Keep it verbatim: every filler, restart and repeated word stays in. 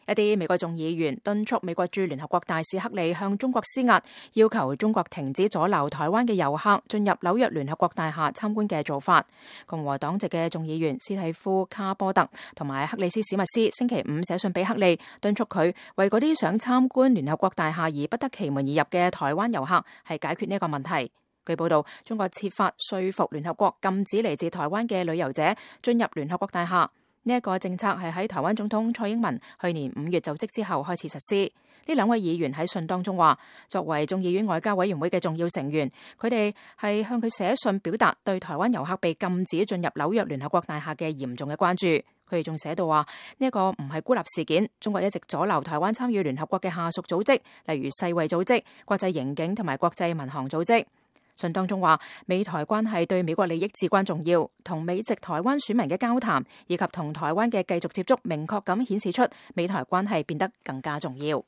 一啲美國眾議員敦促美國駐聯合國大使克里向中國施壓，要求中國停止阻撓台灣嘅遊客進入紐約聯合國大廈參觀嘅做法。共和黨籍嘅眾議員斯蒂夫卡波特同埋克里斯史密斯星期五寫信俾克里，敦促佢為嗰啲想參觀聯合國大廈而不得其門而入嘅台灣遊客係解決呢個問題。據報道，中國設法說服聯合國禁止嚟自台灣嘅旅遊者進入聯合國大廈。呢一個政策係喺台灣總統蔡英文去年五月就職之後開始實施。呢兩位議員喺信當中話，作為眾議院外交委員會嘅重要成員，佢哋係向佢寫信表達對台灣遊客被禁止進入紐約聯合國大廈嘅嚴重嘅關注。佢哋仲寫到話，呢一個唔係孤立事件，中國一直阻撓台灣參與聯合國嘅下屬組織，例如世衛組織、國際刑警同埋國際民航組織。信當中話，美台關係對美國利益至關重要，同美籍台灣選民嘅交談以及同台灣嘅繼續接觸，明確咁顯示出美台關係變得更加重要。